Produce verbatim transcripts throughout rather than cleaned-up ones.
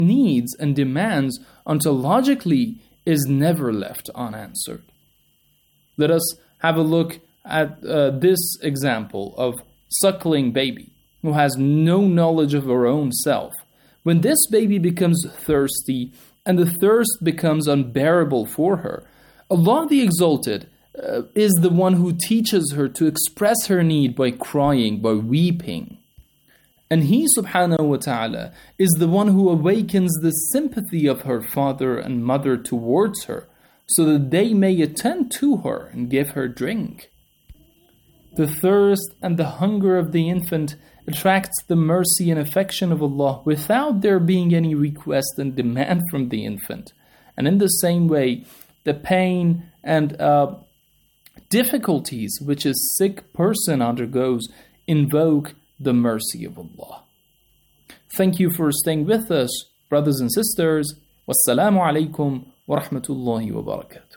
needs and demands ontologically is never left unanswered. Let us have a look at uh, this example of suckling baby who has no knowledge of her own self. When this baby becomes thirsty and the thirst becomes unbearable for her, Allah the Exalted uh, is the one who teaches her to express her need by crying, by weeping. And He subhanahu wa ta'ala is the one who awakens the sympathy of her father and mother towards her, so that they may attend to her and give her drink. The thirst and the hunger of the infant attracts the mercy and affection of Allah without there being any request and demand from the infant. And in the same way, the pain and uh, difficulties which a sick person undergoes invoke the mercy of Allah. Thank you for staying with us, brothers and sisters. Wassalamu alaikum wa rahmatullahi wa barakatuh.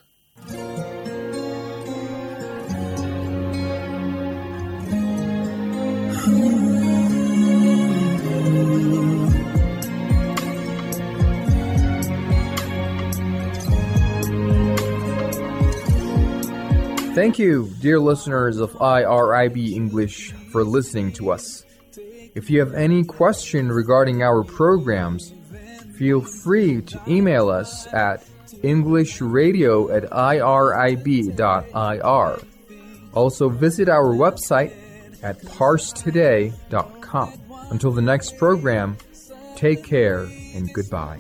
Thank you, dear listeners of I R I B English, for listening to us. If you have any question regarding our programs, feel free to email us at englishradio at irib dot I R. Also visit our website at parse today dot com. Until the next program, take care and goodbye.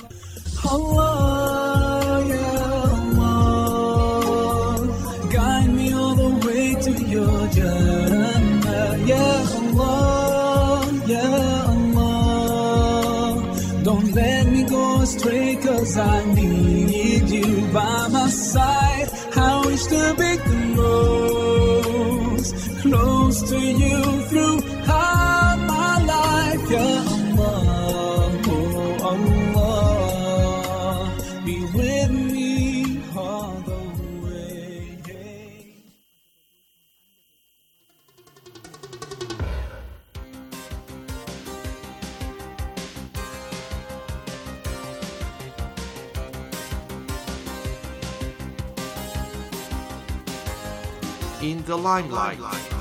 Allah, ya Allah, guide me all the way to your Jannah. Ya Allah, ya Allah, don't let me go astray, 'cause I need you by my side. I wish to be close, close to you throughout my life. Ya Allah, oh Allah, be with me all the way. In the limelight.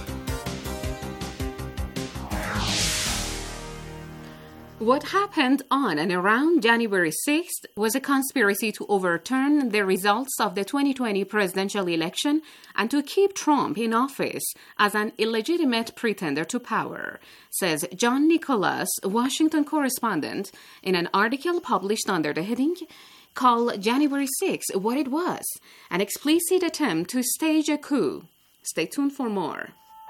What happened on and around January sixth was a conspiracy to overturn the results of the twenty twenty presidential election and to keep Trump in office as an illegitimate pretender to power, says John Nicholas, Washington correspondent, in an article published under the heading, Call January sixth What It Was, an explicit attempt to stage a coup. Stay tuned for more.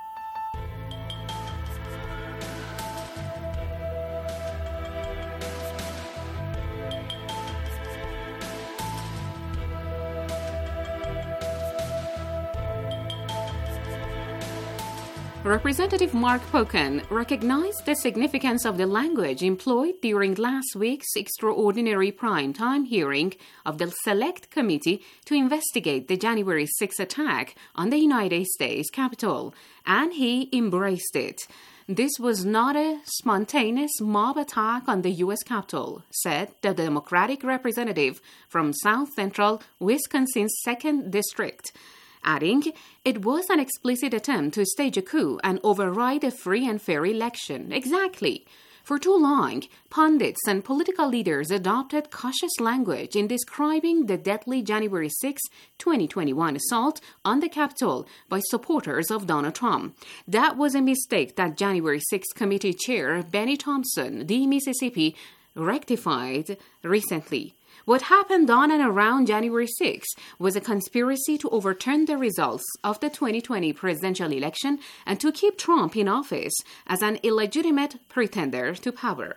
Representative Mark Pocan recognized the significance of the language employed during last week's extraordinary prime-time hearing of the Select Committee to investigate the January sixth attack on the United States Capitol, and he embraced it. This was not a spontaneous mob attack on the U S Capitol, said the Democratic representative from South Central Wisconsin's second District, adding, it was an explicit attempt to stage a coup and override a free and fair election. Exactly. For too long, pundits and political leaders adopted cautious language in describing the deadly January sixth, twenty twenty-one assault on the Capitol by supporters of Donald Trump. That was a mistake that January sixth Committee Chair Benny Thompson, the Mississippi, rectified recently. What happened on and around January sixth was a conspiracy to overturn the results of the twenty twenty presidential election and to keep Trump in office as an illegitimate pretender to power.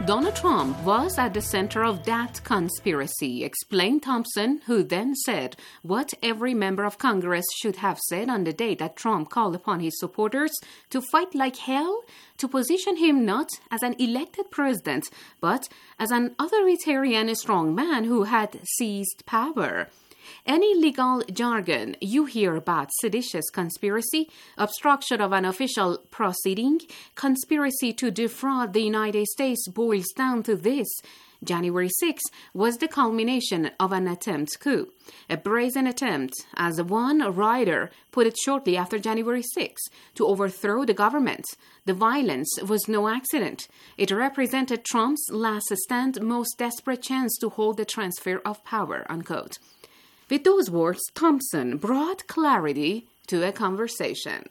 Donald Trump was at the center of that conspiracy, explained Thompson, who then said what every member of Congress should have said on the day that Trump called upon his supporters to fight like hell to position him not as an elected president, but as an authoritarian strongman who had seized power. Any legal jargon you hear about seditious conspiracy, obstruction of an official proceeding, conspiracy to defraud the United States boils down to this. January sixth was the culmination of an attempt coup, a brazen attempt, as one writer put it shortly after January sixth, to overthrow the government. The violence was no accident. It represented Trump's last stand, most desperate chance to hold the transfer of power, unquote. With those words, Thompson brought clarity to a conversation.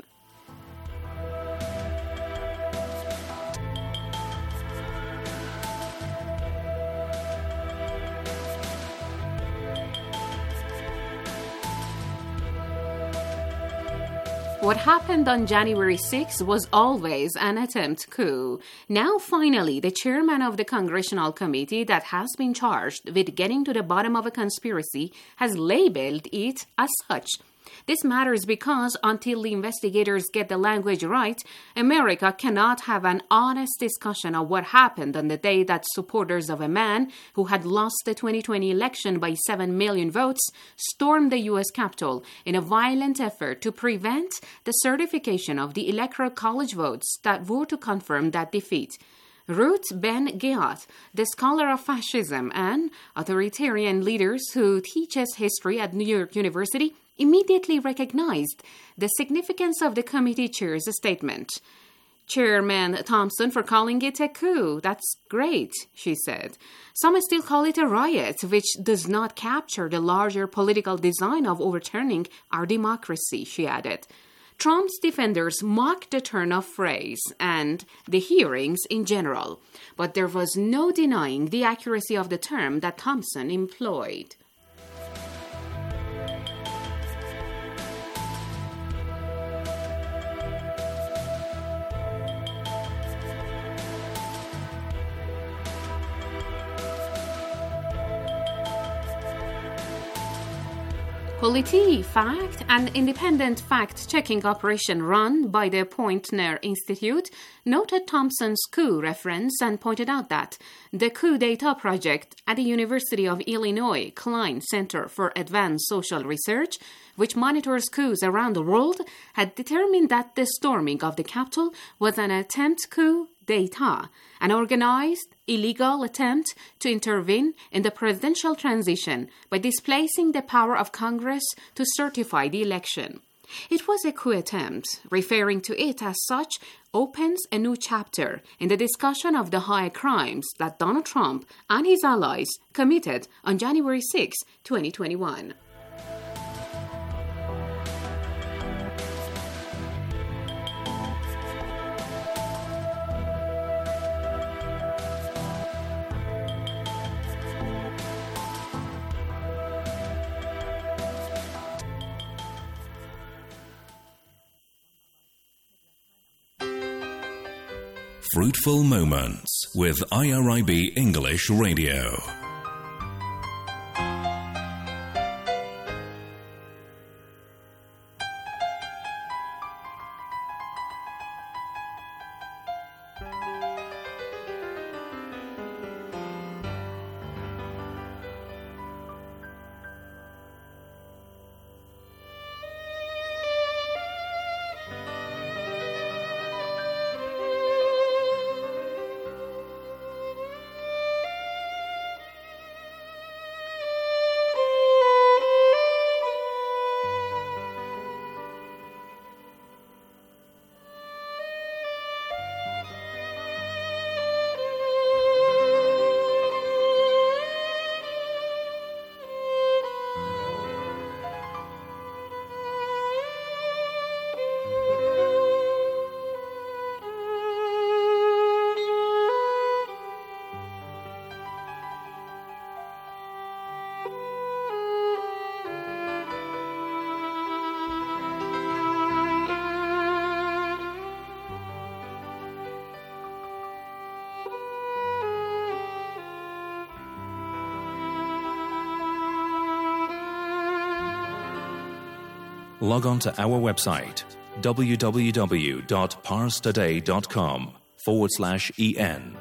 What happened on January sixth was always an attempt coup. Now, finally, the chairman of the congressional committee that has been charged with getting to the bottom of a conspiracy has labeled it as such. This matters because until the investigators get the language right, America cannot have an honest discussion of what happened on the day that supporters of a man who had lost the twenty twenty election by seven million votes stormed the U S Capitol in a violent effort to prevent the certification of the Electoral College votes that were to confirm that defeat. Ruth Ben-Ghiat, the scholar of fascism and authoritarian leaders who teaches history at New York University, immediately recognized the significance of the committee chair's statement. Chairman Thompson for calling it a coup. That's great, she said. Some still call it a riot, which does not capture the larger political design of overturning our democracy, she added. Trump's defenders mocked the turn of phrase and the hearings in general, but there was no denying the accuracy of the term that Thompson employed. PolitiFact, an independent fact-checking operation run by the Poynter Institute, noted Thompson's coup reference and pointed out that the Coup d'Etat project at the University of Illinois Klein Center for Advanced Social Research, which monitors coups around the world, had determined that the storming of the Capitol was an attempt coup d'etat, an organized, illegal attempt to intervene in the presidential transition by displacing the power of Congress to certify the election. It was a coup attempt. Referring to it as such opens a new chapter in the discussion of the high crimes that Donald Trump and his allies committed on January sixth, twenty twenty-one. Fruitful Moments with I R I B English Radio. log on to our website www.parstoday.com forward slash en.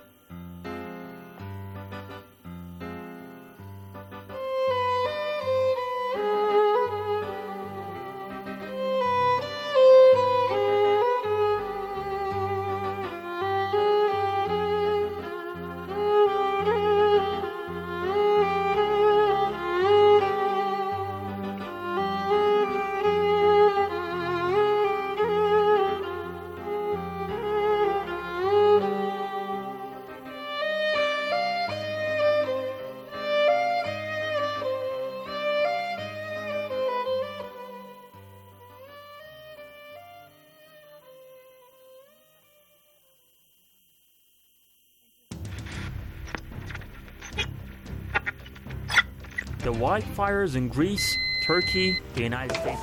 The wildfires in Greece, Turkey, the United States.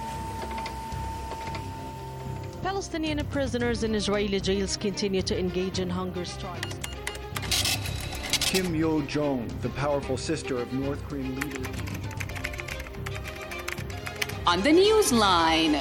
Palestinian prisoners in Israeli jails continue to engage in hunger strikes. Kim Yo-jong, the powerful sister of North Korean leader. On the Newsline.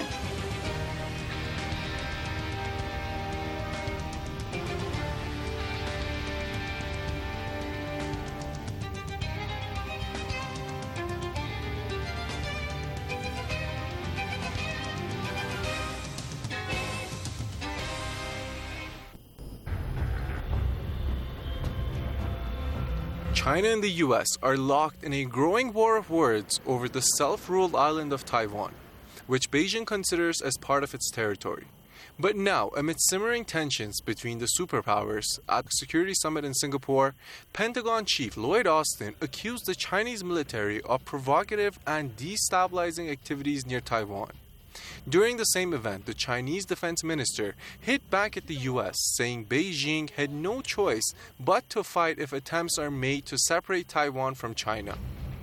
China and the U S are locked in a growing war of words over the self-ruled island of Taiwan, which Beijing considers as part of its territory. But now, amid simmering tensions between the superpowers at the Security Summit in Singapore, Pentagon Chief Lloyd Austin accused the Chinese military of provocative and destabilizing activities near Taiwan. During the same event, the Chinese defense minister hit back at the U S, saying Beijing had no choice but to fight if attempts are made to separate Taiwan from China.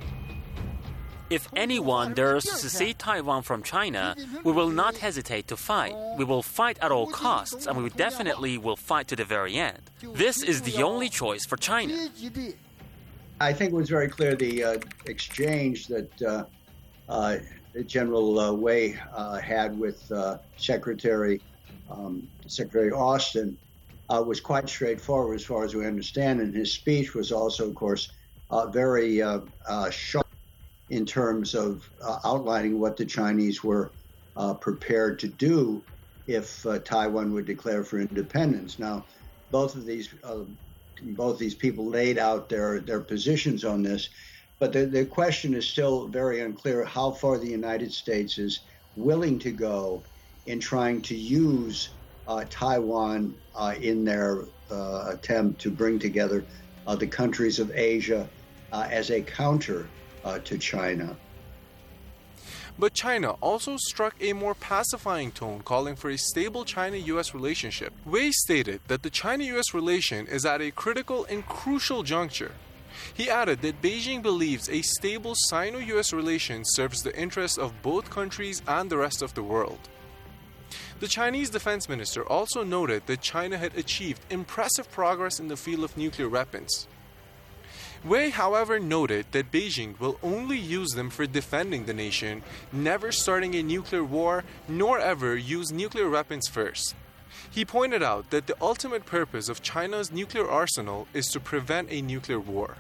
If anyone dares to secede Taiwan from China, we will not hesitate to fight. We will fight at all costs, and we definitely will fight to the very end. This is the only choice for China. I think it was very clear the uh, exchange that uh, uh, General uh, Wei uh, had with uh, Secretary um, Secretary Austin uh, was quite straightforward as far as we understand, and his speech was also, of course, uh, very uh, uh, sharp in terms of uh, outlining what the Chinese were uh, prepared to do if uh, Taiwan would declare for independence. Now, both of these uh, both these people laid out their their positions on this. But the, the question is still very unclear how far the United States is willing to go in trying to use uh, Taiwan uh, in their uh, attempt to bring together uh, the countries of Asia uh, as a counter uh, to China. But China also struck a more pacifying tone, calling for a stable China-U S relationship. Wei stated that the China-U S relation is at a critical and crucial juncture. He added that Beijing believes a stable Sino-U S relation serves the interests of both countries and the rest of the world. The Chinese defense minister also noted that China had achieved impressive progress in the field of nuclear weapons. Wei, however, noted that Beijing will only use them for defending the nation, never starting a nuclear war, nor ever use nuclear weapons first. He pointed out that the ultimate purpose of China's nuclear arsenal is to prevent a nuclear war.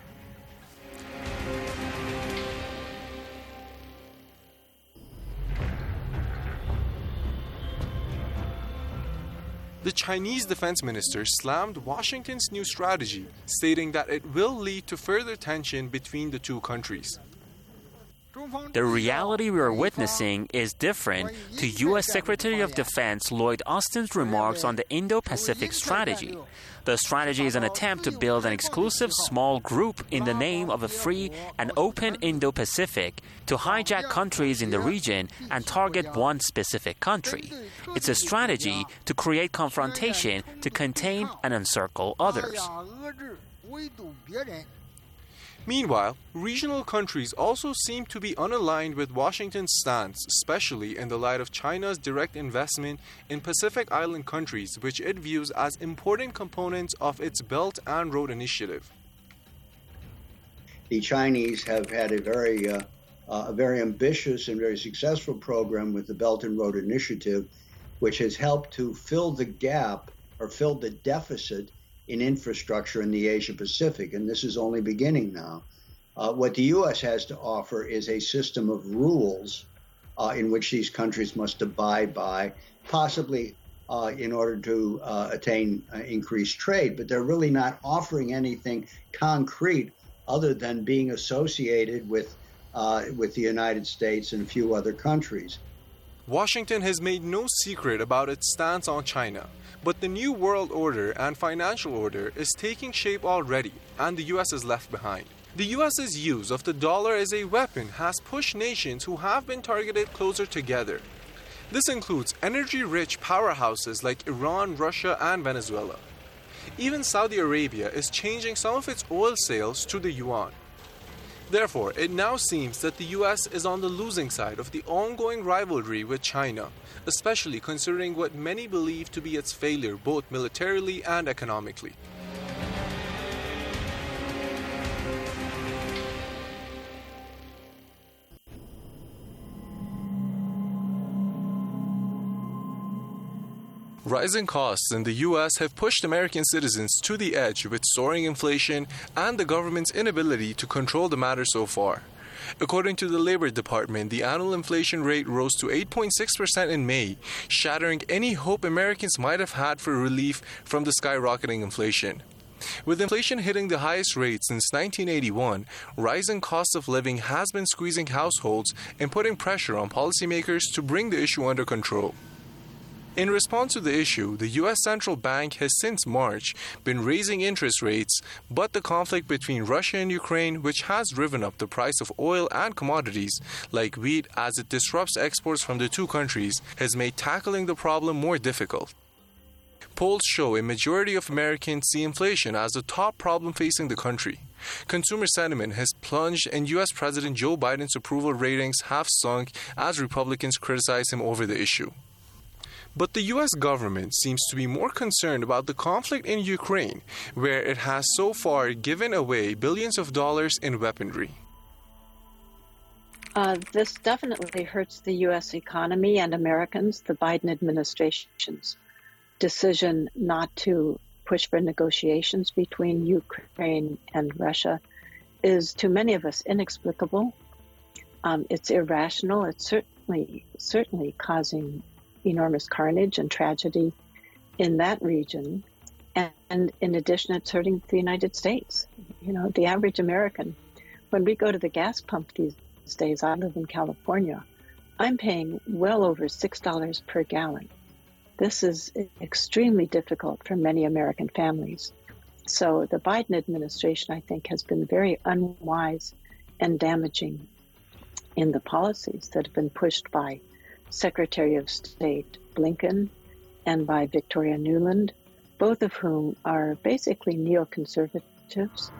The Chinese defense minister slammed Washington's new strategy, stating that it will lead to further tension between the two countries. The reality we are witnessing is different to U S Secretary of Defense Lloyd Austin's remarks on the Indo-Pacific strategy. The strategy is an attempt to build an exclusive small group in the name of a free and open Indo-Pacific to hijack countries in the region and target one specific country. It's a strategy to create confrontation to contain and encircle others. Meanwhile, regional countries also seem to be unaligned with Washington's stance, especially in the light of China's direct investment in Pacific Island countries, which it views as important components of its Belt and Road Initiative. The Chinese have had a very uh, uh, a very ambitious and very successful program with the Belt and Road Initiative, which has helped to fill the gap or fill the deficit in infrastructure in the Asia Pacific. And this is only beginning now. Uh, what the U S has to offer is a system of rules uh, in which these countries must abide by, possibly uh, in order to uh, attain uh, increased trade. But they're really not offering anything concrete other than being associated with, uh, with the United States and a few other countries. Washington has made no secret about its stance on China, but the new world order and financial order is taking shape already, and the U S is left behind. The US's use of the dollar as a weapon has pushed nations who have been targeted closer together. This includes energy-rich powerhouses like Iran, Russia, and Venezuela. Even Saudi Arabia is changing some of its oil sales to the yuan. Therefore, it now seems that the U S is on the losing side of the ongoing rivalry with China, especially considering what many believe to be its failure both militarily and economically. Rising costs in the U S have pushed American citizens to the edge with soaring inflation and the government's inability to control the matter so far. According to the Labor Department, the annual inflation rate rose to eight point six percent in May, shattering any hope Americans might have had for relief from the skyrocketing inflation. With inflation hitting the highest rate since nineteen eighty-one, rising cost of living has been squeezing households and putting pressure on policymakers to bring the issue under control. In response to the issue, the U S Central Bank has since March been raising interest rates, but the conflict between Russia and Ukraine, which has driven up the price of oil and commodities like wheat as it disrupts exports from the two countries, has made tackling the problem more difficult. Polls show a majority of Americans see inflation as the top problem facing the country. Consumer sentiment has plunged and U S President Joe Biden's approval ratings have sunk as Republicans criticize him over the issue. But the U S government seems to be more concerned about the conflict in Ukraine, where it has so far given away billions of dollars in weaponry. Uh, this definitely hurts the U S economy and Americans. The Biden administration's decision not to push for negotiations between Ukraine and Russia is, to many of us, inexplicable. Um, it's irrational. It's certainly certainly causing enormous carnage and tragedy in that region. And, and in addition, it's hurting the United States. You know, the average American, when we go to the gas pump these days, I live in California, I'm paying well over six dollars per gallon. This is extremely difficult for many American families. So the Biden administration, I think, has been very unwise and damaging in the policies that have been pushed by Secretary of State Blinken and by Victoria Nuland, both of whom are basically neoconservatives.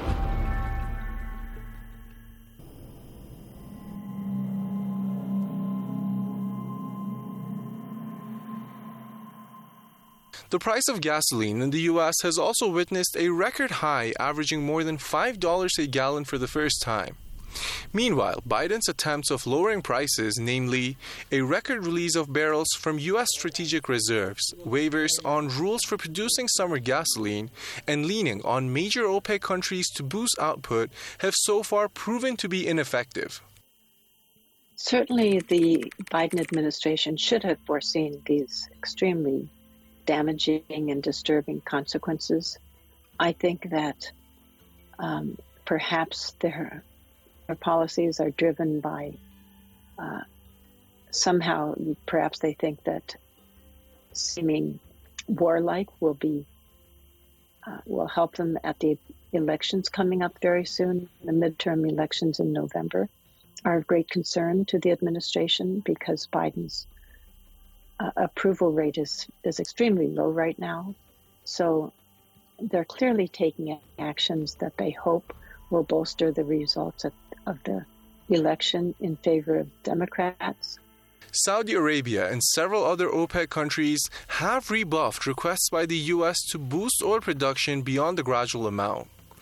The price of gasoline in the U S has also witnessed a record high, averaging more than five dollars a gallon for the first time. Meanwhile, Biden's attempts of lowering prices, namely a record release of barrels from U S strategic reserves, waivers on rules for producing summer gasoline, and leaning on major OPEC countries to boost output, have so far proven to be ineffective. Certainly, the Biden administration should have foreseen these extremely damaging and disturbing consequences. I think that um, perhaps their, their policies are driven by uh, somehow, perhaps they think that seeming warlike will be uh, will help them at the elections coming up very soon. The midterm elections in November are of great concern to the administration because Biden's Uh, approval rate is, is extremely low right now. So they're clearly taking actions that they hope will bolster the results of, of the election in favor of Democrats. Saudi Arabia and several other OPEC countries have rebuffed requests by the U S to boost oil production beyond the gradual amount.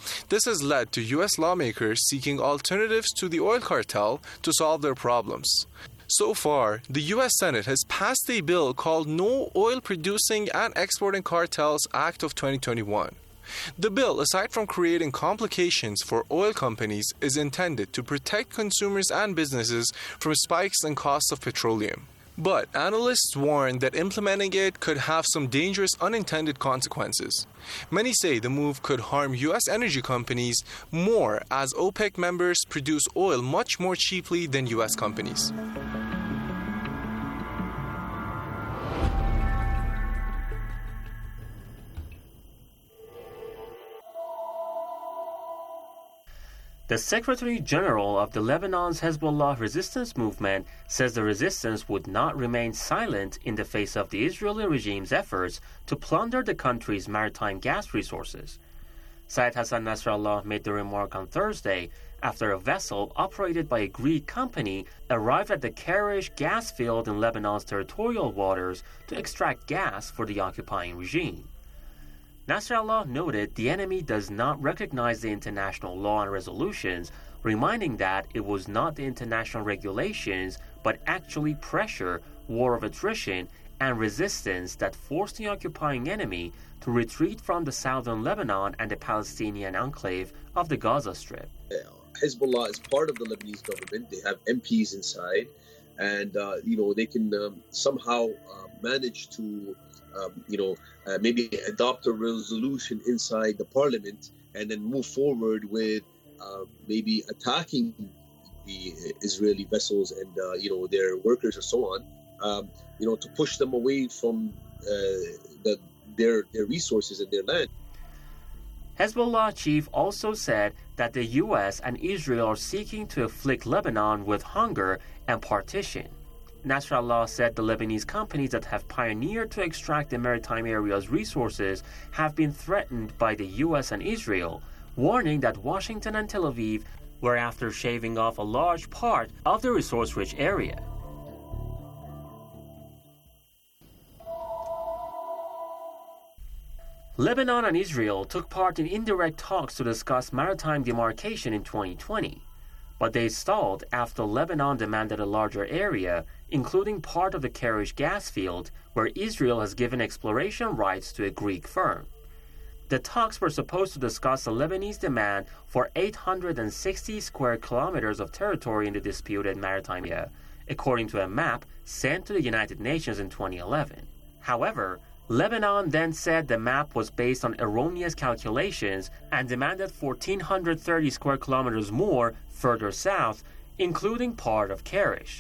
This has led to U S lawmakers seeking alternatives to the oil cartel to solve their problems. So far, the U S Senate has passed a bill called No Oil Producing and Exporting Cartels Act of twenty twenty-one. The bill, aside from creating complications for oil companies, is intended to protect consumers and businesses from spikes in costs of petroleum. But analysts warn that implementing it could have some dangerous unintended consequences. Many say the move could harm U S energy companies more, as OPEC members produce oil much more cheaply than U S companies. The Secretary General of the Lebanon's Hezbollah resistance movement says the resistance would not remain silent in the face of the Israeli regime's efforts to plunder the country's maritime gas resources. Syed Hassan Nasrallah made the remark on Thursday after a vessel operated by a Greek company arrived at the Karish gas field in Lebanon's territorial waters to extract gas for the occupying regime. Nasrallah noted the enemy does not recognize the international law and resolutions, reminding that it was not the international regulations but actually pressure, war of attrition, and resistance that forced the occupying enemy to retreat from the southern Lebanon and the Palestinian enclave of the Gaza Strip. Hezbollah is part of the Lebanese government. They have M Ps inside, and uh, you know they can um, somehow uh, manage to Um, you know, uh, maybe adopt a resolution inside the parliament and then move forward with uh, maybe attacking the Israeli vessels and, uh, you know, their workers and so on, um, you know, to push them away from uh, the, their, their resources and their land. Hezbollah chief also said that the U S and Israel are seeking to afflict Lebanon with hunger and partition. Nasrallah said the Lebanese companies that have pioneered to extract the maritime area's resources have been threatened by the U S and Israel, warning that Washington and Tel Aviv were after shaving off a large part of the resource-rich area. Lebanon and Israel took part in indirect talks to discuss maritime demarcation in twenty twenty. But they stalled after Lebanon demanded a larger area, including part of the Karish gas field, where Israel has given exploration rights to a Greek firm. The talks were supposed to discuss the Lebanese demand for eight hundred sixty square kilometers of territory in the disputed maritime area, according to a map sent to the United Nations in twenty eleven. However, Lebanon then said the map was based on erroneous calculations and demanded one thousand four hundred thirty square kilometers more further south, including part of Karish.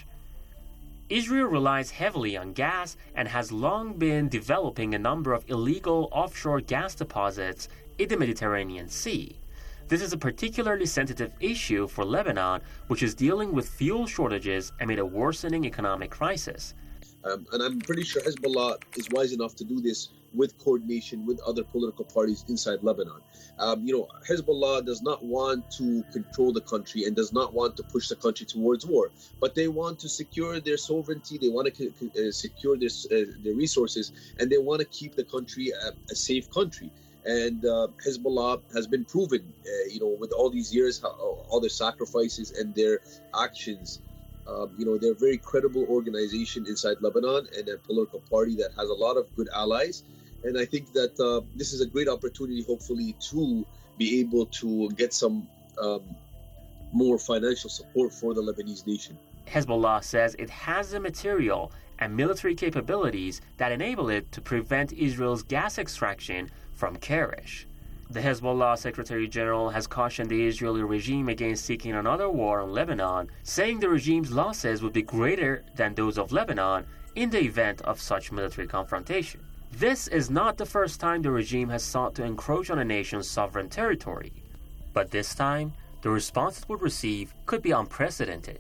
Israel relies heavily on gas and has long been developing a number of illegal offshore gas deposits in the Mediterranean Sea. This is a particularly sensitive issue for Lebanon, which is dealing with fuel shortages amid a worsening economic crisis. Um, and I'm pretty sure Hezbollah is wise enough to do this with coordination with other political parties inside Lebanon. Um, you know, Hezbollah does not want to control the country and does not want to push the country towards war, but they want to secure their sovereignty, they want to uh, secure their, uh, their resources, and they want to keep the country a, a safe country. And uh, Hezbollah has been proven, uh, you know, with all these years, how, all their sacrifices and their actions. Um, you know, they're a very credible organization inside Lebanon and a political party that has a lot of good allies. And I think that uh, this is a great opportunity, hopefully, to be able to get some um, more financial support for the Lebanese nation. Hezbollah says it has the material and military capabilities that enable it to prevent Israel's gas extraction from Karish. The Hezbollah Secretary General has cautioned the Israeli regime against seeking another war on Lebanon, saying the regime's losses would be greater than those of Lebanon in the event of such military confrontation. This is not the first time the regime has sought to encroach on a nation's sovereign territory, but this time, the response it would receive could be unprecedented.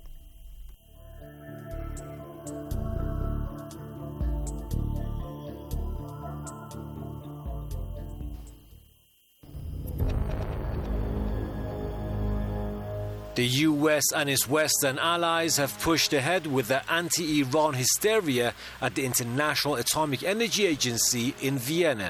The U S and its Western allies have pushed ahead with the anti-Iran hysteria at the International Atomic Energy Agency in Vienna.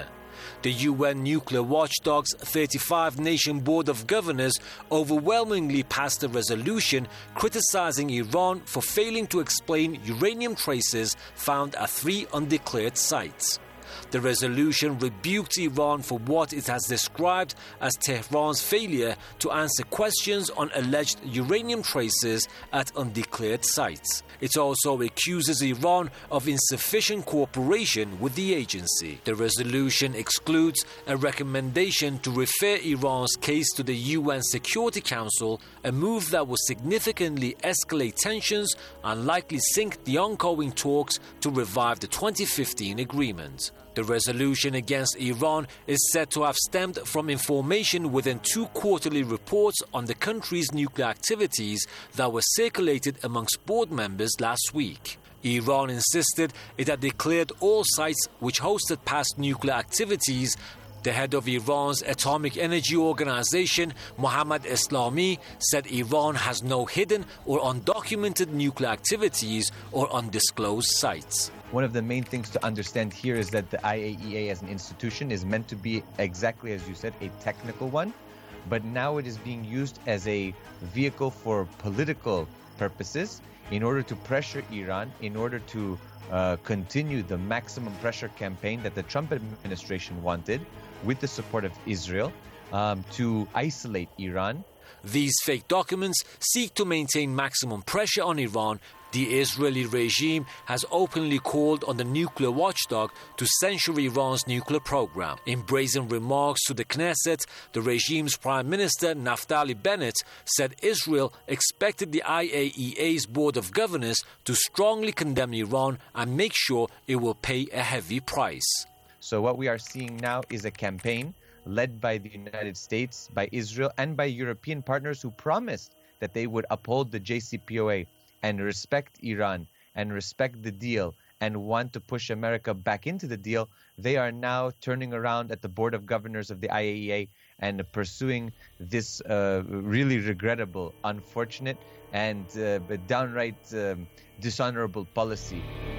The U N nuclear watchdog's thirty-five nation Board of Governors overwhelmingly passed a resolution criticizing Iran for failing to explain uranium traces found at three undeclared sites. The resolution rebuked Iran for what it has described as Tehran's failure to answer questions on alleged uranium traces at undeclared sites. It also accuses Iran of insufficient cooperation with the agency. The resolution excludes a recommendation to refer Iran's case to the U N Security Council, a move that would significantly escalate tensions and likely sink the ongoing talks to revive the twenty fifteen agreement. The resolution against Iran is said to have stemmed from information within two quarterly reports on the country's nuclear activities that were circulated amongst board members last week. Iran insisted it had declared all sites which hosted past nuclear activities. The head of Iran's Atomic Energy Organization, Mohammad Eslami, said Iran has no hidden or undocumented nuclear activities or undisclosed sites. One of the main things to understand here is that the I A E A as an institution is meant to be, exactly as you said, a technical one, but now it is being used as a vehicle for political purposes in order to pressure Iran, in order to uh, continue the maximum pressure campaign that the Trump administration wanted with the support of Israel um, to isolate Iran. These fake documents seek to maintain maximum pressure on Iran. The Israeli regime has openly called on the nuclear watchdog to censure Iran's nuclear program. In brazen remarks to the Knesset, the regime's Prime Minister Naftali Bennett said Israel expected the I A E A's Board of Governors to strongly condemn Iran and make sure it will pay a heavy price. So what we are seeing now is a campaign led by the United States, by Israel, and by European partners who promised that they would uphold the J C P O A and respect Iran and respect the deal and want to push America back into the deal. They are now turning around at the Board of Governors of the I A E A and pursuing this uh, really regrettable, unfortunate, and uh, downright um, dishonorable policy.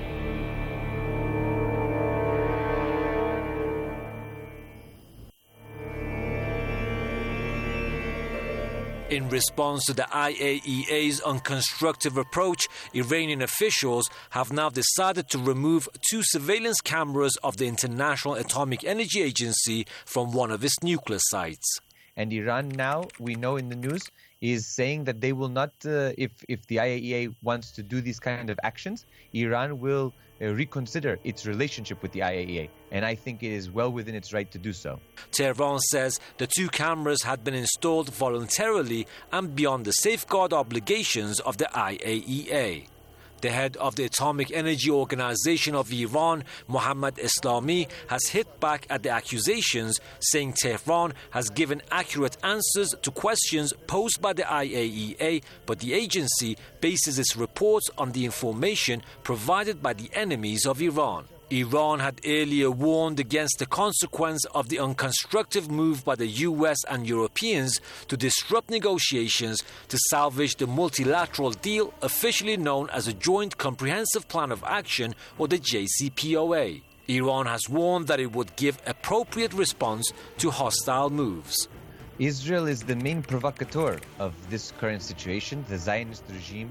In response to the I A E A's unconstructive approach, Iranian officials have now decided to remove two surveillance cameras of the International Atomic Energy Agency from one of its nuclear sites. And Iran now, we know in the news, is saying that they will not, uh, if, if the I A E A wants to do these kind of actions, Iran will uh, reconsider its relationship with the I A E A. And I think it is well within its right to do so. Tehran says the two cameras had been installed voluntarily and beyond the safeguard obligations of the I A E A. The head of the Atomic Energy Organization of Iran, Mohammad Eslami, has hit back at the accusations, saying Tehran has given accurate answers to questions posed by the I A E A, but the agency bases its reports on the information provided by the enemies of Iran. Iran had earlier warned against the consequence of the unconstructive move by the U S and Europeans to disrupt negotiations to salvage the multilateral deal officially known as a Joint Comprehensive Plan of Action, or the J C P O A. Iran has warned that it would give appropriate response to hostile moves. Israel is the main provocateur of this current situation. The Zionist regime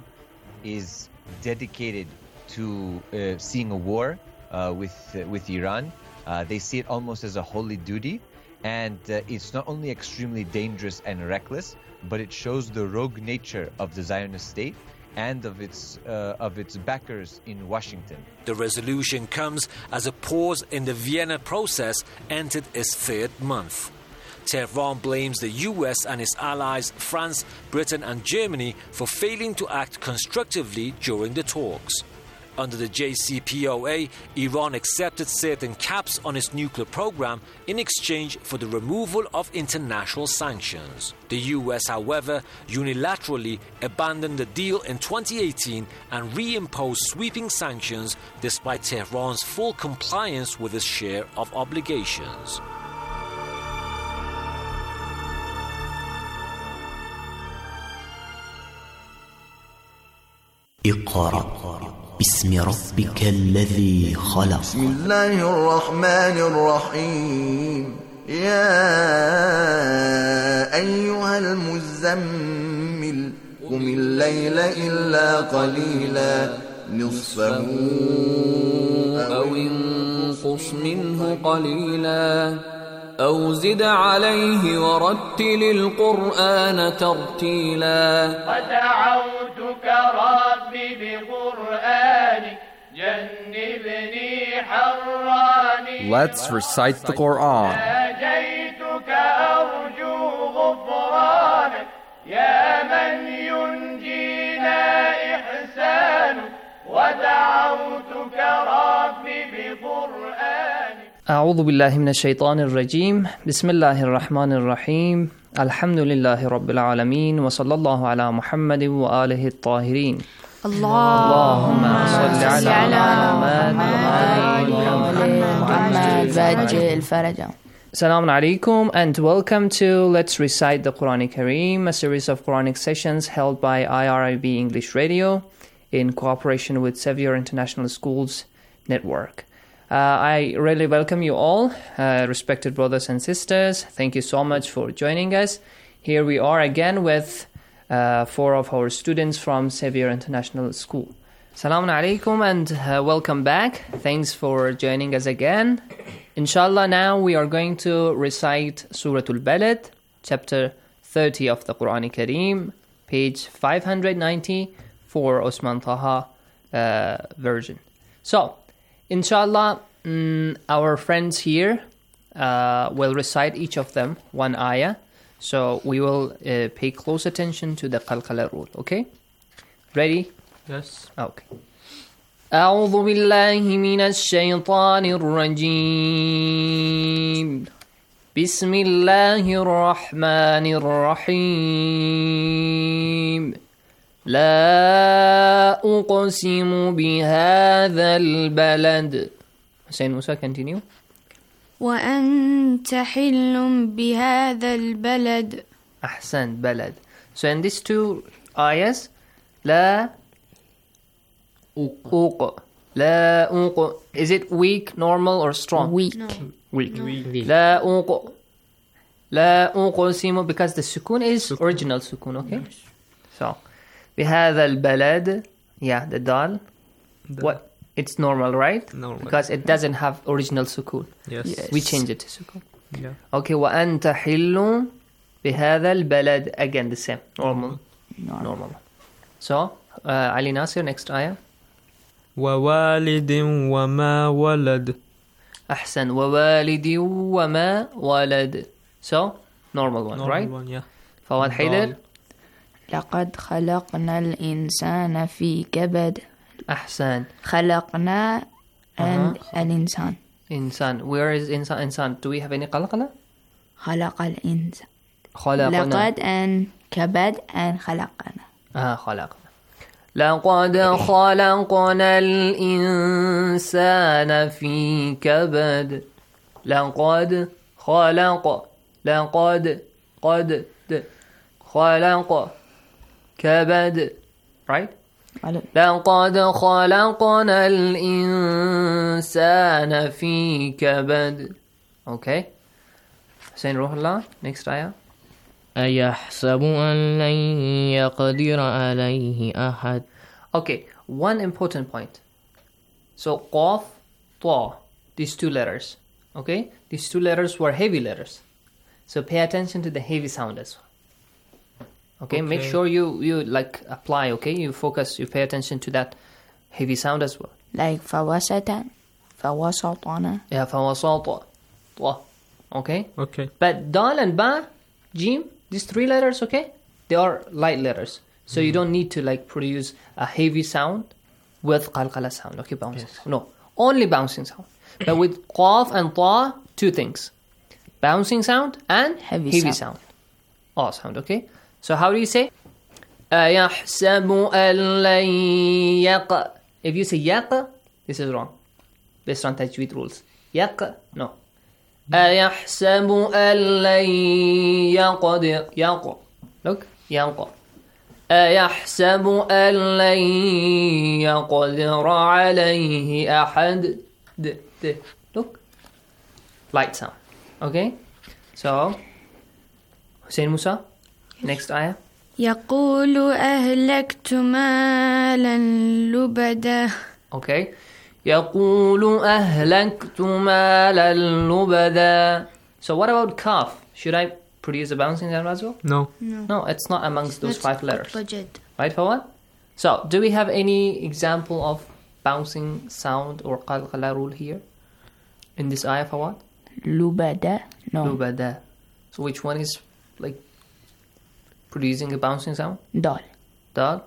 is dedicated to uh, seeing a war Uh, with uh, with Iran. Uh, they see it almost as a holy duty, and uh, it's not only extremely dangerous and reckless, but it shows the rogue nature of the Zionist state and of its uh, of its backers in Washington. The resolution comes as a pause in the Vienna process entered its third month. Tehran blames the U S and its allies, France, Britain and Germany, for failing to act constructively during the talks. Under the J C P O A, Iran accepted certain caps on its nuclear program in exchange for the removal of international sanctions. The U S, however, unilaterally abandoned the deal in twenty eighteen and reimposed sweeping sanctions despite Tehran's full compliance with its share of obligations. اقرأ بسم ربك الذي خلق. بسم الله الرحمن الرحيم. يا أيها المزمل قم الليل إلا قليلا نصفه أو انقص منه قليلا أو زد عليه ورتل القرآن ترتيلا. ودعوتك ربي بقرآنك جنبني حراني. Let's recite the Quran. ناجيتك أرجو غفرانك يا من ينجينا إحسانك. ودعوتك ربي بقرآنك. أعوذ بالله من الشيطان الرجيم. بسم الله الرحمن الرحيم. الحمد لله رب العالمين وصلى الله على محمد وآله الطاهرين. اللهم صل على محمد وآل محمد. Assalamu alaikum and welcome to Let's Recite the Quran Kareem, a series of Quranic sessions held by I R I B English Radio in cooperation with Xavier International Schools Network. Uh, I really welcome you all, uh, respected brothers and sisters. Thank you so much for joining us. Here we are again with uh, four of our students from Xavier International School. Assalamu alaikum and uh, welcome back. Thanks for joining us again. Inshallah, now we are going to recite Surah Al-Balad, chapter thirty of the Quran Kareem, page five hundred ninety for Osman Taha uh, version. So, inshallah, mm, our friends here uh, will recite each of them one ayah. So we will uh, pay close attention to the qalqala rule, okay? Ready? Yes. Okay. أعوذ بالله من الشيطان الرجيم. بسم الله الرحمن الرحيم. لا أقسم بهذا البلد. Hussein Musa, continue. وأنت حل بهذا البلد. أحسن, بلد. So in these two ayahs, لا أوق. لا أوق. Is it weak, normal, or strong? Weak. No. Weak. No. لا أوق. لا أقسم, because the sukun is original sukun, okay? So, بهذا البلد, yeah, the dal. What? It's normal, right? Normal. Because it doesn't have original sukun. Yes. Yes. We change it to sukun. Yeah. Okay, وأنت حل بهذا البلد. Again, the same. Normal. Normal. Normal. So, uh, Ali Nasir, next ayah. ووالد وما ولد. أحسن. ووالد وما ولد. So, normal one, normal right? One, yeah. فواد حيدر. لقد خلقنا الإنسان في كبد. أحسن. خلقنا and uh-huh. الإنسان. إنسان. Where is إنسان? إنسان. Do we have any قلقلة? خلق الإنسان. خلقنا. لقد and كبد and خلقنا. آه خلقنا. لقد خلقنا الإنسان في كبد. لقد خلق. لقد قد خلق كبد. Right? لقد خلقنا الإنسان في كبد. Okay. Hussein Ruhullah, next ayah. أيحسب أن لن يقدر عليه أحد. Okay, one important point. So, qaf, ta, these two letters. Okay, these two letters were heavy letters. So, pay attention to the heavy sound as well. Okay, okay. Make sure you, you like apply, okay? You focus, you pay attention to that heavy sound as well. Like فوسطا, فوسطنا. Yeah, فوسط, ta. Okay? Okay. But dal and ba, jim, these three letters, okay? They are light letters. So mm-hmm. you don't need to like produce a heavy sound with qalqala sound, okay? Bouncing yes. sound. No, only bouncing sound. But with qaf and ta, two things. Bouncing sound and heavy, heavy sound. sound. All sound, okay? So how do you say? أَيَحْسَبُ أَن لَن يَقَ. If you say yaq, this is wrong. Based on tajweed rules. Yaq, no. أَيَحْسَبُ أَن لَن يَقْدِرْ. Yaq. Look, yaq. أيحسب أن لن يقدر عليه أحد. D, d. Look. Light sound. Okay? So, Hussein Musa, next ayah. يقول أهلكت مالا لبدا. Okay. يقول أهلكت مالا لبدا. So what about kaf? Should I produce a bouncing sound as well? No. No. No, it's not amongst those That's five letters. budget. Right, Fawad? So, do we have any example of bouncing sound or qalqala rule here? In this ayah, Fawad? لبدا. No. Lubada. So which one is like producing a bouncing sound? Dal. Dal?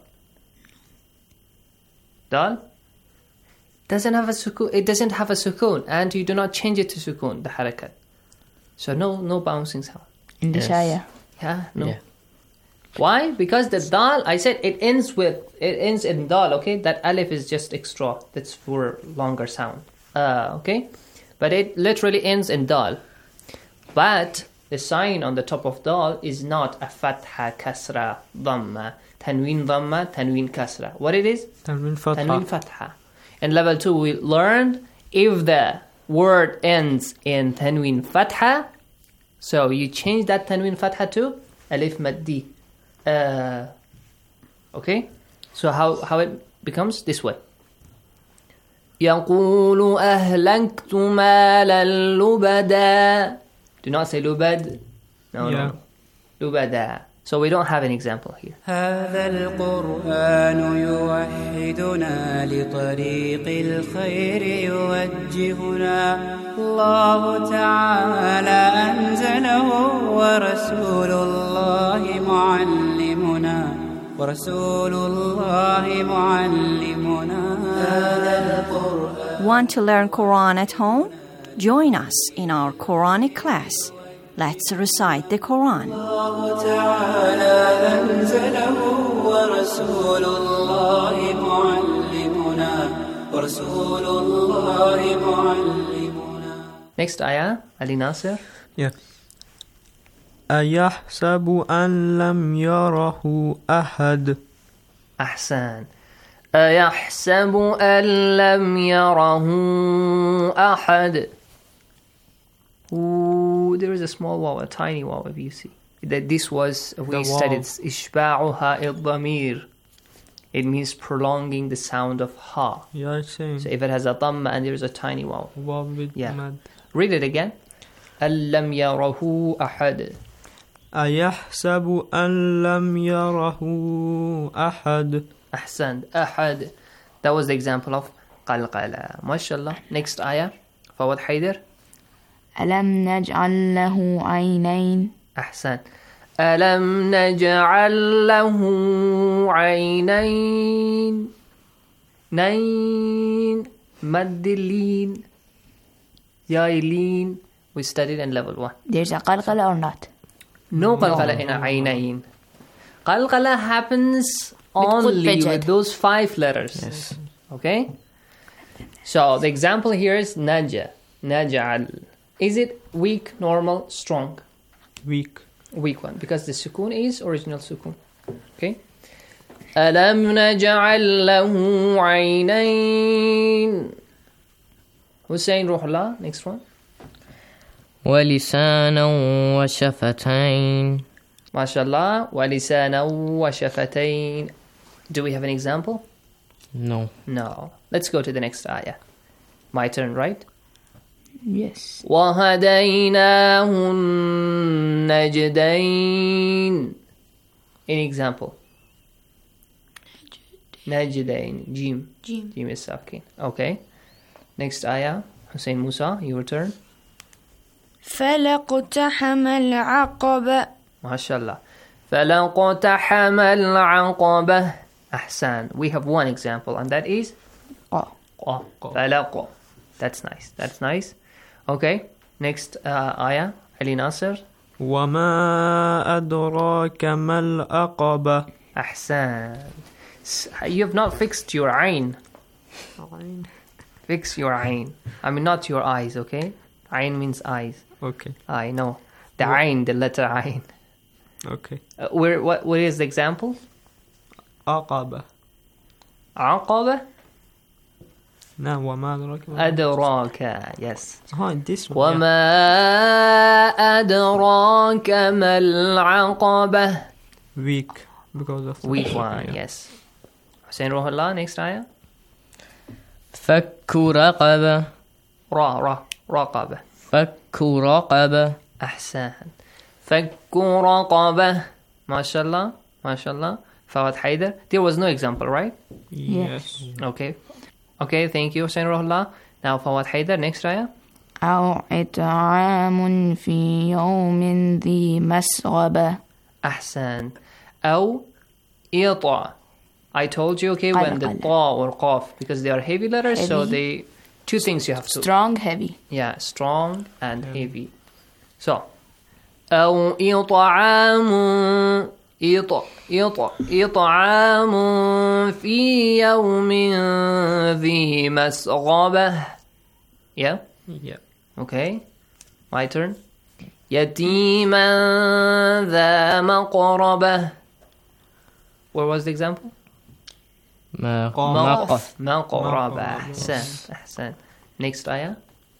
Dal? Doesn't have a sukoon. It doesn't have a sukoon, and you do not change it to sukoon, the harakat. So no, no bouncing sound. In this ayah. Yeah, no. Yeah. Why? Because the dal, I said it ends with, it ends in dal, okay? That alif is just extra. That's for longer sound. Uh, okay? But it literally ends in dal. But the sign on the top of dal is not a fatha, kasra, dhamma, tanween dhamma, tanween kasra. What it is? Tanween fatha. Tanween fatha. In level two, we learned if the word ends in tanween fatha, so you change that tanween fatha to alif maddi. Uh, okay? So how, how it becomes? This way. يقول أهلكت مالا لبدا. Do not say lubad. No, yeah. no. Lubada. So we don't have an example here. هذا القرآن يوحدنا لطريق الخير يوجهنا الله تعالى أنزله ورسول الله معلمنا ورسول الله معلمنا هذا القرآن. Want to learn Quran at home? Join us in our Quranic class. Let's recite the Quran. الله تعالى أنزله ورسول الله معلمنا ورسول الله معلمنا. Next ayah, Ali Nasir. Yeah. أيحسب أن لم يره أحد. أحسن. أيحسب أن لم يره أحد. Ooh, there is a small waw, a tiny waw, if you see. That this was, we studied, إشباعها الضمير. It means prolonging the sound of ha. Yeah, same. So if it has a dhamma and there is a tiny waw. Waw with yeah. mad. Read it again. أن لم يره أحد. أيحسب أن لم يره أحد. أحسن. أحد. That was the example of قلقلة. MashaAllah. Next ayah. Fawad Haider. ألم نجعل له عينين. أحسن. ألم نجعل له عينين. نين. مد اللين. يايلين. We studied in level one. There's a qalqala or not? No qalqala in a عينين. Qalqala happens only with those five letters. Yes. Okay? So the example here is naja. Naj'al. Is it weak, normal, strong? Weak. Weak one. Because the sukoon is original sukoon. Okay? ألم نجعل له عينين. Hussein Ruhullah. Next one. ولسانا وشفتين. MashaAllah. ولسانا وشفتين. Do we have an example? No. No. Let's go to the next ayah. My turn, right? Yes. وَهَدَيْنَاهُ النَّجْدَيْنِ. Any example? Najdain. Jim. Jim. Jim is sakin. Okay. Next ayah. Hussein Musa, your turn. فلقتحم العقبة. MashaAllah. فَلَقْتَحَمَ الْعَقَبَةِ. Ahsan. We have one example, and that is قا. قا. فَلَقَ. That's nice. That's nice. Okay. Next uh, ayah. Ali Nasir. وما أدراك ما العقبة. Ahsan. You have not fixed your ayn. Fix your ayn. I mean, not your eyes, okay? Ayn means eyes. Okay. I know. The ayn, the letter ayn. Okay. Uh, where? What? Where is the example? عقبة. عقبة. نعم. وما أدراك ما أدراك. Yes. Oh, this one. وما أدراك ما العقبة. Weak. Because of Weak one. Yeah. Yes. حسين روح الله. Next آية. فك رقبة. را را رقبة. فك رقبة. أحسن. فك رقبة. ما شاء الله ما شاء الله. فواد حيدر. There was no example, right? Yes. Okay. Okay, thank you, حسين روح الله. Now فواد حيدر. Next آية. أو إطعام في يوم ذي مسغبة. أحسن. أو إطع. I told you, okay, when the ta or qaf, because they are heavy letters, heavy. So they two things you have to strong, heavy. Yeah, strong and heavy. So أو إطعام إطع إطع إطعام في يوم ذي مسغبة. Yeah. Yeah. Okay. My turn. يتيما ذا مقربة. Where was the example? موقف. مقربة. أحسن أحسن. Next آية.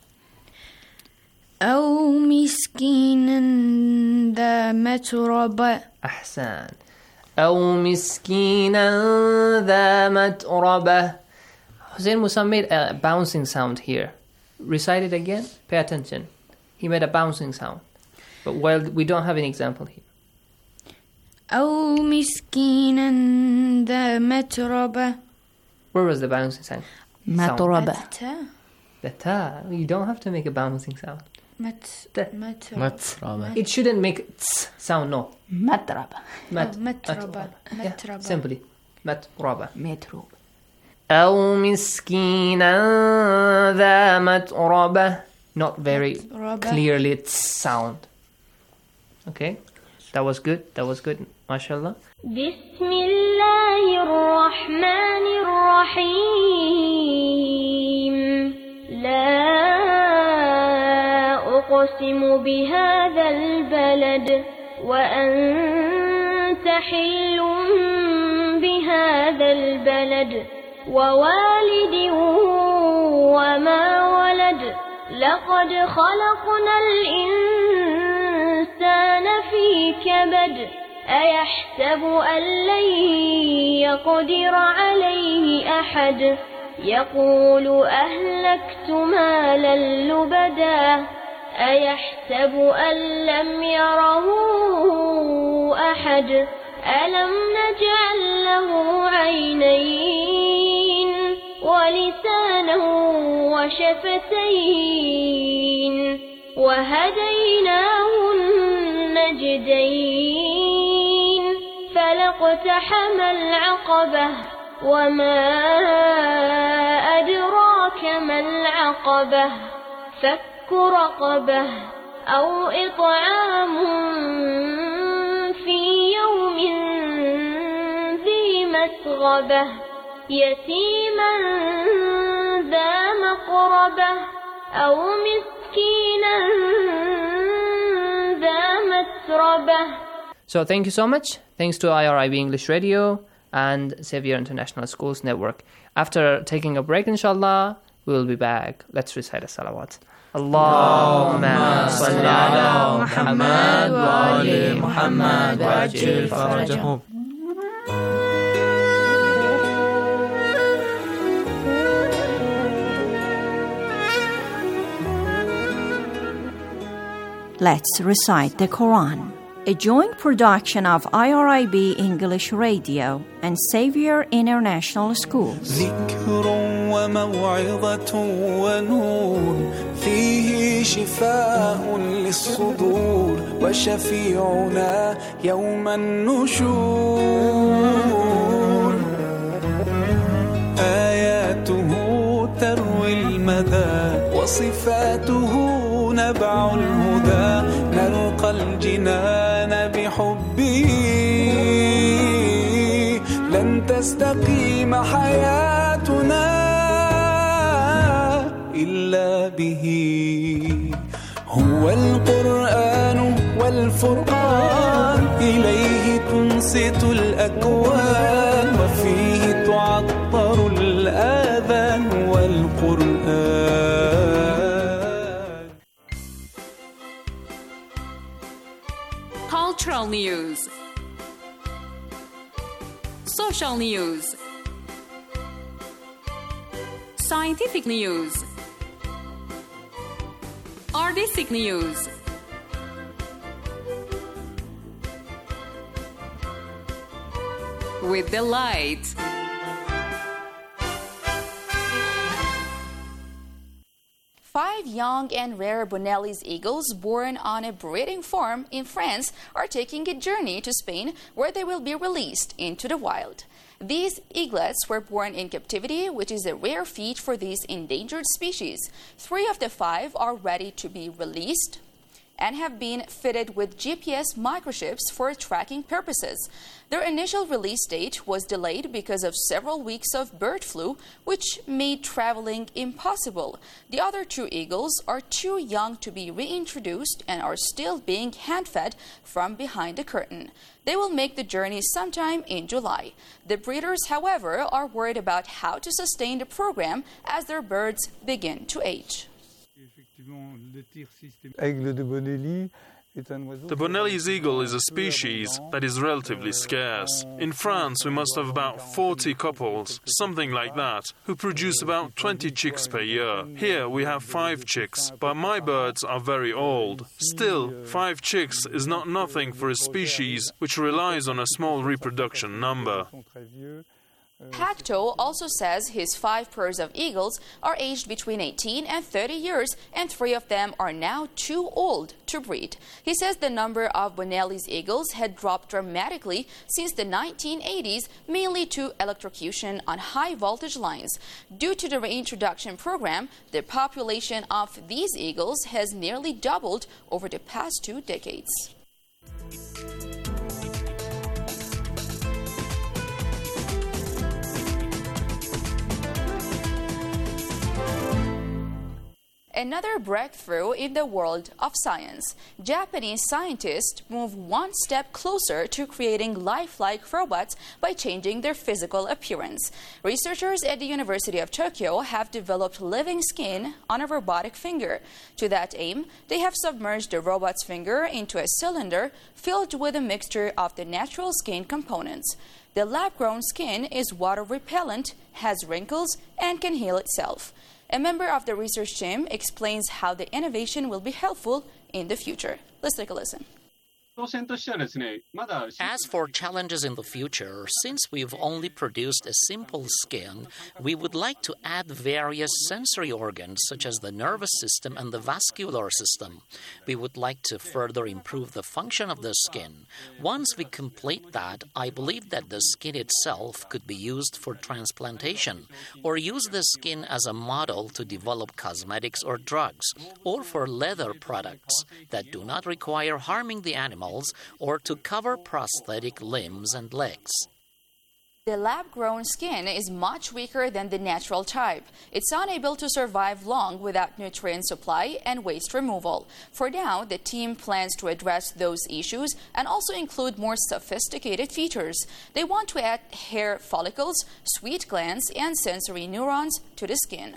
أو مسكينا ذا متربة. أحسن. أو مسكينا ذا متربة. Hussein Musa made a bouncing sound here. Recite it again. Pay attention. He made a bouncing sound. But well, we don't have an example here. أو مسكينا ذا متربة. Where was the bouncing sound? متربة. The ta. You don't have to make a bouncing sound. مت متربة. It shouldn't make tss sound. No. متربة. مت. متربة. متربة. Simply. متربة. متربة. أو مسكينا ذا متربة. Not very clearly tss sound. Okay. That was good. That was good. MashaAllah. بسم الله الرحمن الرحيم. لا أقسم بهذا البلد وأنت حل بهذا البلد ووالد وما ولد. لقد خلقنا الإنسان في كبد. أيحسب أن لن يقدر عليه أحد. يقول أهلكت مالا لبدا. أيحسب أن لم يره أحد. ألم نجعل له عينين ولسانا وشفتين وهديناه النجدين. فلاقتحم العقبة وما أدراك ما العقبة. فك رقبة أو إطعام في يوم ذي مسغبة. يتيما ذا مقربة أو مسكينا ذا متربة. So thank you so much. Thanks to I R I B English Radio and Xavier International Schools Network. After taking a break, inshallah, we will be back. Let's recite a salawat. Allahumma salli ala Muhammad wa ali Muhammad wa ajil farajahum. Let's recite the Quran. A joint production of I R I B English Radio and Xavier International Schools. ذكر وموعظة ونور فيه شفاء للصدور وشفيعنا يوم النشور. آياته تروي المدى وصفاته نبع الهدى. نلقى الجنان بحبه لن تستقيم حياتنا إلا به. هو القرآن والفرقان إليه تنصت الأكوان. news, social news, scientific news, artistic news, with delight. Five young and rare Bonelli's eagles born on a breeding farm in France are taking a journey to Spain, where they will be released into the wild. These eaglets were born in captivity, which is a rare feat for these endangered species. Three of the five are ready to be released and have been fitted with G P S microchips for tracking purposes. Their initial release date was delayed because of several weeks of bird flu, which made traveling impossible. The other two eagles are too young to be reintroduced and are still being hand-fed from behind the curtain. They will make the journey sometime in July. The breeders, however, are worried about how to sustain the program as their birds begin to age. The Bonelli's eagle is a species that is relatively scarce. In France, we must have about forty couples, something like that, who produce about twenty chicks per year. Here we have five chicks, but my birds are very old. Still, five chicks is not nothing for a species which relies on a small reproduction number. Pacto also says his five pairs of eagles are aged between eighteen and thirty years, and three of them are now too old to breed. He says the number of Bonelli's eagles had dropped dramatically since the nineteen eighties, mainly to electrocution on high voltage lines. Due to the reintroduction program, the population of these eagles has nearly doubled over the past two decades. Another breakthrough in the world of science. Japanese scientists move one step closer to creating lifelike robots by changing their physical appearance. Researchers at the University of Tokyo have developed living skin on a robotic finger. To that aim, they have submerged the robot's finger into a cylinder filled with a mixture of the natural skin components. The lab-grown skin is water repellent, has wrinkles, and can heal itself. A member of the research team explains how the innovation will be helpful in the future. Let's take a listen. As for challenges in the future, since we've only produced a simple skin, we would like to add various sensory organs such as the nervous system and the vascular system. We would like to further improve the function of the skin. Once we complete that, I believe that the skin itself could be used for transplantation, or use the skin as a model to develop cosmetics or drugs, or for leather products that do not require harming the animal, or to cover prosthetic limbs and legs. The lab-grown skin is much weaker than the natural type. It's unable to survive long without nutrient supply and waste removal. For now, the team plans to address those issues and also include more sophisticated features. They want to add hair follicles, sweat glands, and sensory neurons to the skin.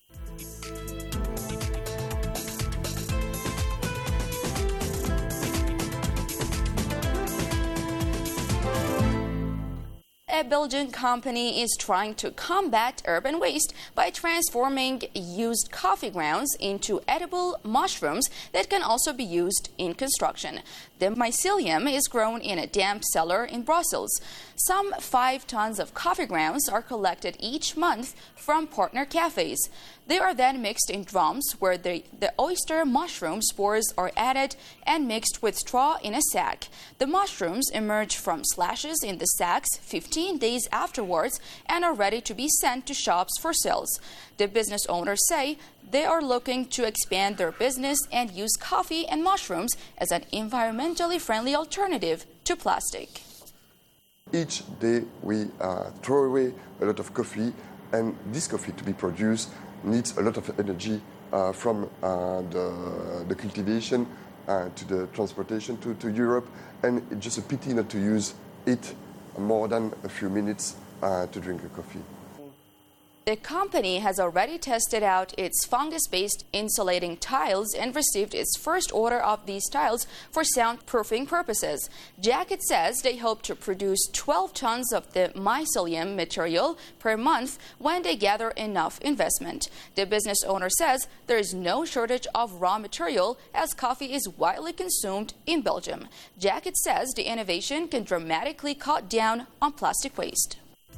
A Belgian company is trying to combat urban waste by transforming used coffee grounds into edible mushrooms that can also be used in construction. The mycelium is grown in a damp cellar in Brussels. Some five tons of coffee grounds are collected each month from partner cafes. They are then mixed in drums where the, the oyster mushroom spores are added and mixed with straw in a sack. The mushrooms emerge from slashes in the sacks fifteen days afterwards and are ready to be sent to shops for sales. The business owners say they are looking to expand their business and use coffee and mushrooms as an environmentally friendly alternative to plastic. Each day we uh, throw away a lot of coffee, and this coffee to be produced needs a lot of energy uh, from uh, the, the cultivation uh, to the transportation to, to Europe, and it's just a pity not to use it more than a few minutes uh, to drink a coffee. The company has already tested out its fungus-based insulating tiles and received its first order of these tiles for soundproofing purposes. Jacket says they hope to produce twelve tons of the mycelium material per month when they gather enough investment. The business owner says there is no shortage of raw material as coffee is widely consumed in Belgium. Jacket says the innovation can dramatically cut down on plastic waste.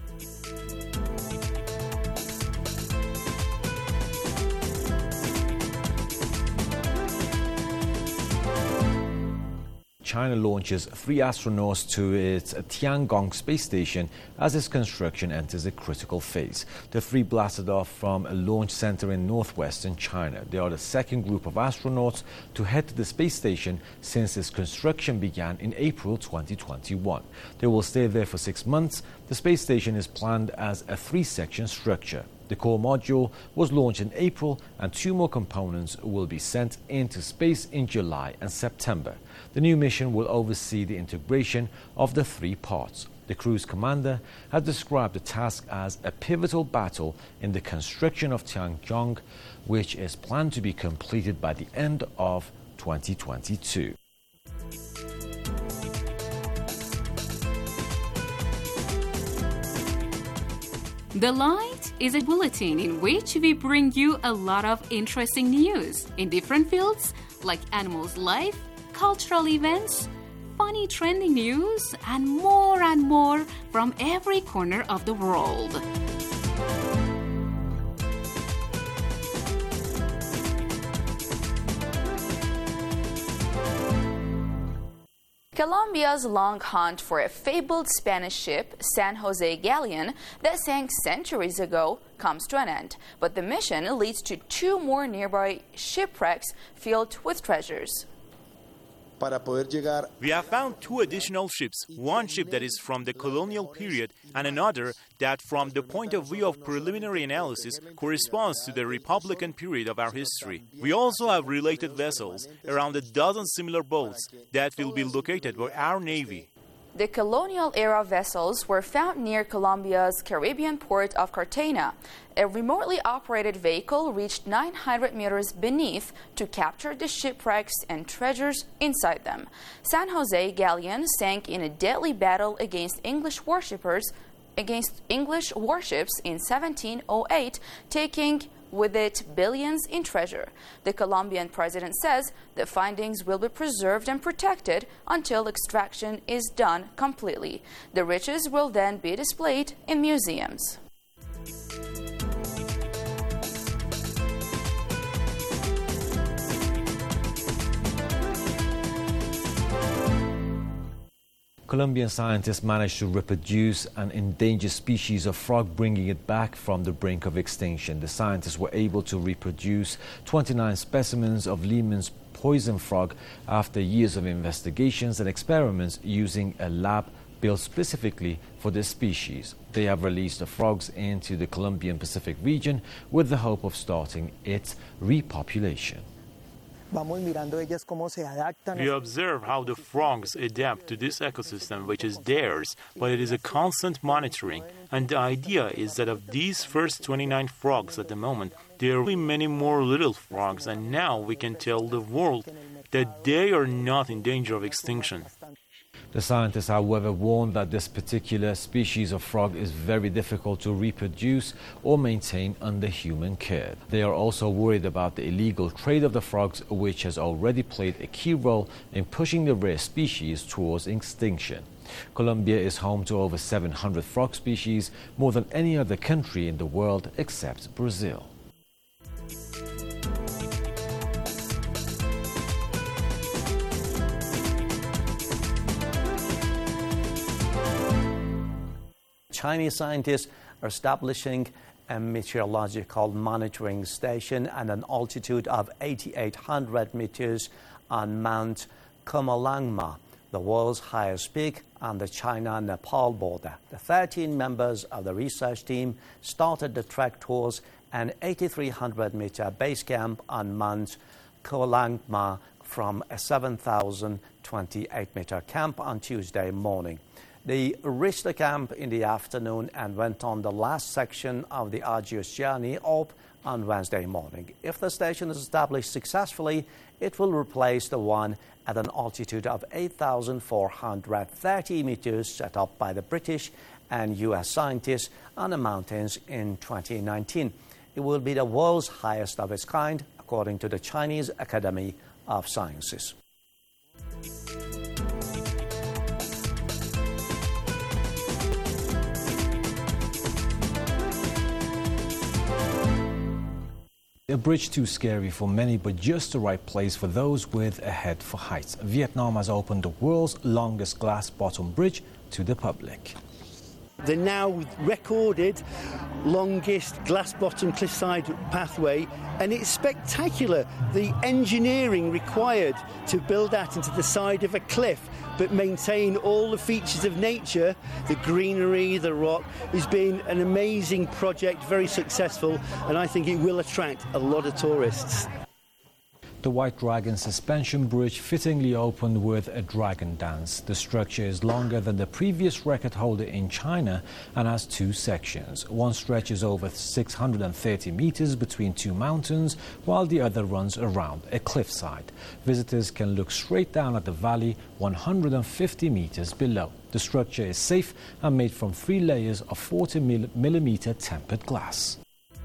China launches three astronauts to its Tiangong space station as its construction enters a critical phase. The three blasted off from a launch center in northwestern China. They are the second group of astronauts to head to the space station since its construction began in April twenty twenty-one. They will stay there for six months. The space station is planned as a three-section structure. The core module was launched in April, and two more components will be sent into space in July and September. The new mission will oversee the integration of the three parts. The crew's commander has described the task as a pivotal battle in the construction of Tiangong, which is planned to be completed by the end of twenty twenty-two. The Light is a bulletin in which we bring you a lot of interesting news in different fields like animals' life, cultural events, funny trending news, and more and more from every corner of the world. Colombia's long hunt for a fabled Spanish ship, San Jose Galleon, that sank centuries ago, comes to an end. But the mission leads to two more nearby shipwrecks filled with treasures. We have found two additional ships, one ship that is from the colonial period and another that, from the point of view of preliminary analysis, corresponds to the Republican period of our history. We also have related vessels, around a dozen similar boats, that will be located by our Navy. The colonial-era vessels were found near Colombia's Caribbean port of Cartagena. A remotely operated vehicle reached nine hundred meters beneath to capture the shipwrecks and treasures inside them. San Jose Galleon sank in a deadly battle against English worshippers, against English warships in seventeen oh eight, taking with it billions in treasure. The Colombian president says the findings will be preserved and protected until extraction is done completely. The riches will then be displayed in museums. Colombian scientists managed to reproduce an endangered species of frog, bringing it back from the brink of extinction. The scientists were able to reproduce twenty-nine specimens of Lehmann's poison frog after years of investigations and experiments using a lab built specifically for this species. They have released the frogs into the Colombian Pacific region with the hope of starting its repopulation. We observe how the frogs adapt to this ecosystem, which is theirs, but it is a constant monitoring. And the idea is that of these first twenty-nine frogs at the moment, there will be many more little frogs, and now we can tell the world that they are not in danger of extinction. The scientists, however, warned that this particular species of frog is very difficult to reproduce or maintain under human care. They are also worried about the illegal trade of the frogs, which has already played a key role in pushing the rare species towards extinction. Colombia is home to over seven hundred frog species, more than any other country in the world except Brazil. Chinese scientists are establishing a meteorological monitoring station at an altitude of eighty-eight hundred meters on Mount Comolangma, the world's highest peak on the China-Nepal border. The thirteen members of the research team started the trek towards an eighty-three hundred meter base camp on Mount Comolangma from a seven thousand twenty-eight meter camp on Tuesday morning. They reached the camp in the afternoon and went on the last section of the arduous journey up on Wednesday morning. If the station is established successfully, it will replace the one at an altitude of eight thousand four hundred thirty meters set up by the British and U S scientists on the mountains in twenty nineteen. It will be the world's highest of its kind, according to the Chinese Academy of Sciences. A bridge too scary for many, but just the right place for those with a head for heights. Vietnam has opened the world's longest glass-bottom bridge to the public. The now recorded longest glass-bottom cliffside pathway, and it's spectacular. The engineering required to build that into the side of a cliff but maintain all the features of nature, the greenery, the rock, has been an amazing project, very successful, and I think it will attract a lot of tourists. The White Dragon suspension bridge fittingly opened with a dragon dance. The structure is longer than the previous record holder in China and has two sections. One stretches over six hundred thirty meters between two mountains, while the other runs around a cliffside. Visitors can look straight down at the valley one hundred fifty meters below. The structure is safe and made from three layers of forty millimeter tempered glass.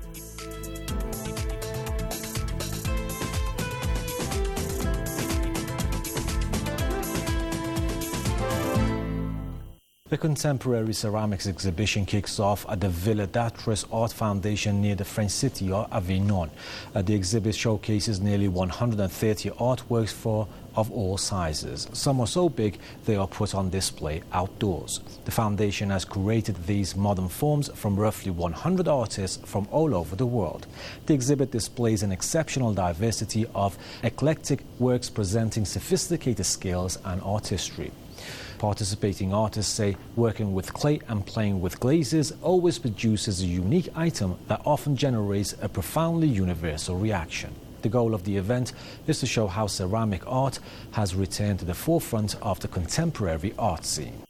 The Contemporary Ceramics exhibition kicks off at the Villa d'Artres Art Foundation near the French city of Avignon. Uh, the exhibit showcases nearly one hundred thirty artworks for of all sizes. Some are so big they are put on display outdoors. The foundation has curated these modern forms from roughly one hundred artists from all over the world. The exhibit displays an exceptional diversity of eclectic works presenting sophisticated skills and artistry. Participating artists say working with clay and playing with glazes always produces a unique item that often generates a profoundly universal reaction. The goal of the event is to show how ceramic art has returned to the forefront of the contemporary art scene.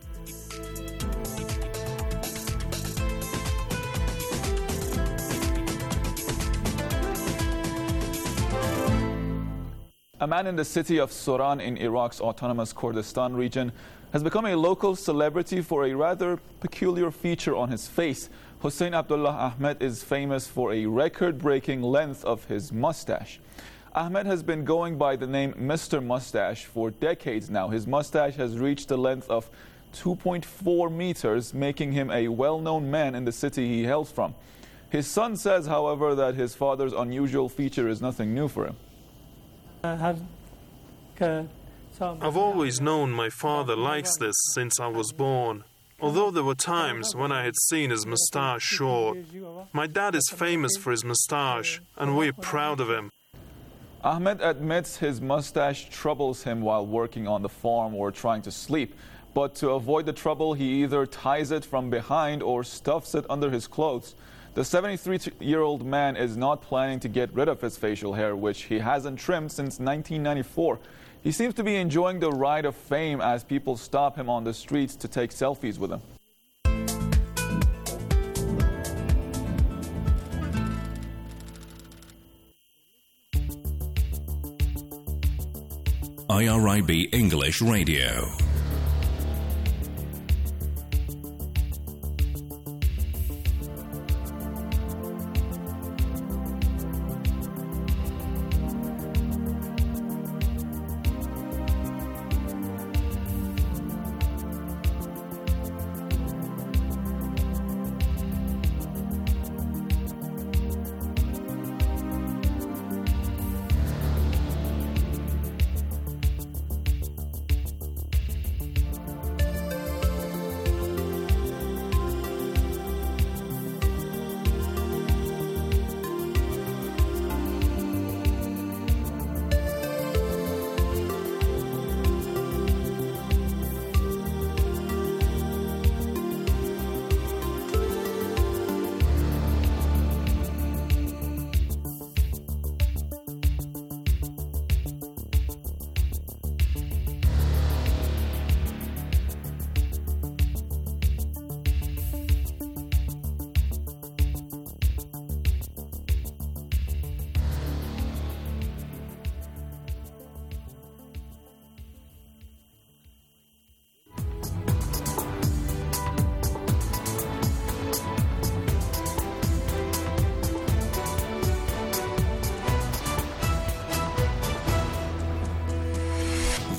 A man in the city of Soran in Iraq's autonomous Kurdistan region has become a local celebrity for a rather peculiar feature on his face. Hussein Abdullah Ahmed is famous for a record-breaking length of his mustache. Ahmed has been going by the name Mister Mustache for decades now. His mustache has reached a length of two point four meters, making him a well-known man in the city he hails from. His son says, however, that his father's unusual feature is nothing new for him. I've always known my father likes this since I was born, although there were times when I had seen his moustache short. My dad is famous for his moustache, and we're proud of him. Ahmed admits his mustache troubles him while working on the farm or trying to sleep, but to avoid the trouble, he either ties it from behind or stuffs it under his clothes. The seventy-three-year-old man is not planning to get rid of his facial hair, which he hasn't trimmed since nineteen ninety-four. He seems to be enjoying the ride of fame as people stop him on the streets to take selfies with him. I R I B English Radio.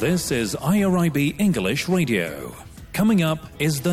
This is I R I B English Radio. Coming up is the